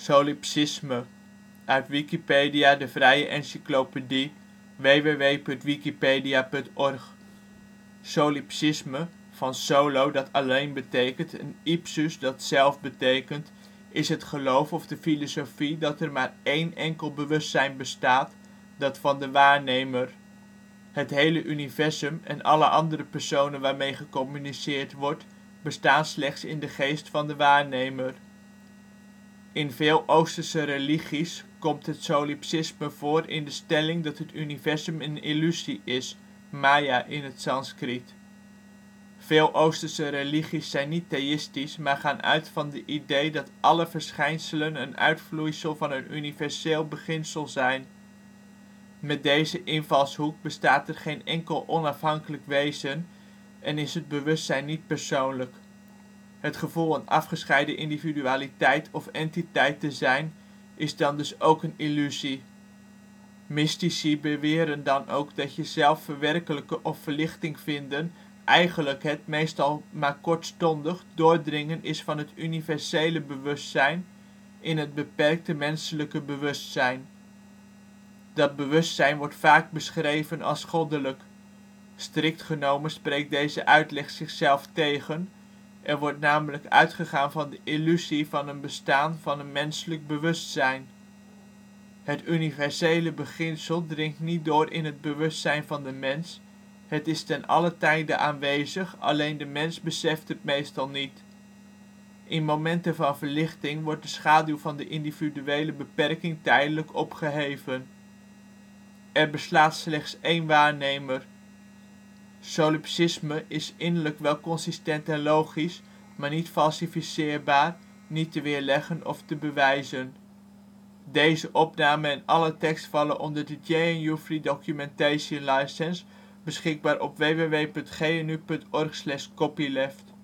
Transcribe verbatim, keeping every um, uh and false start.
Solipsisme, uit Wikipedia, de vrije encyclopedie. www punt wikipedia punt org. Solipsisme, van solo (alleen) en ipsus (zelf) is het geloof of de filosofie dat er maar één enkel bewustzijn bestaat, dat van de waarnemer. Het hele universum en alle andere personen waarmee gecommuniceerd wordt, bestaan slechts in de geest van de waarnemer. In veel Oosterse religies komt het solipsisme voor in de stelling dat het universum een illusie is, maya in het Sanskriet. Veel Oosterse religies zijn niet theïstisch, maar gaan uit van de idee dat alle verschijnselen een uitvloeisel van een universeel beginsel zijn. Met deze invalshoek bestaat er geen enkel onafhankelijk wezen en is het bewustzijn niet persoonlijk. Het gevoel een afgescheiden individualiteit of entiteit te zijn, is dan dus ook een illusie. Mystici beweren dan ook dat je zelf verwerkelijken of verlichting vinden eigenlijk het, meestal maar kortstondig, doordringen is van het universele bewustzijn in het beperkte menselijke bewustzijn. Dat bewustzijn wordt vaak beschreven als goddelijk. Strikt genomen spreekt deze uitleg zichzelf tegen, er wordt namelijk uitgegaan van de illusie van een bestaan van een menselijk bewustzijn. Het universele beginsel dringt niet door in het bewustzijn van de mens, het is ten allen tijde aanwezig, alleen de mens beseft het meestal niet. In momenten van verlichting wordt de schaduw van de individuele beperking tijdelijk opgeheven. Er bestaat slechts één waarnemer. Solipsisme is innerlijk wel consistent en logisch, maar niet falsificeerbaar, niet te weerleggen of te bewijzen. Deze opname en alle tekst vallen onder de J N U Free Documentation License, beschikbaar op w w w punt g n u punt org slash copyleft.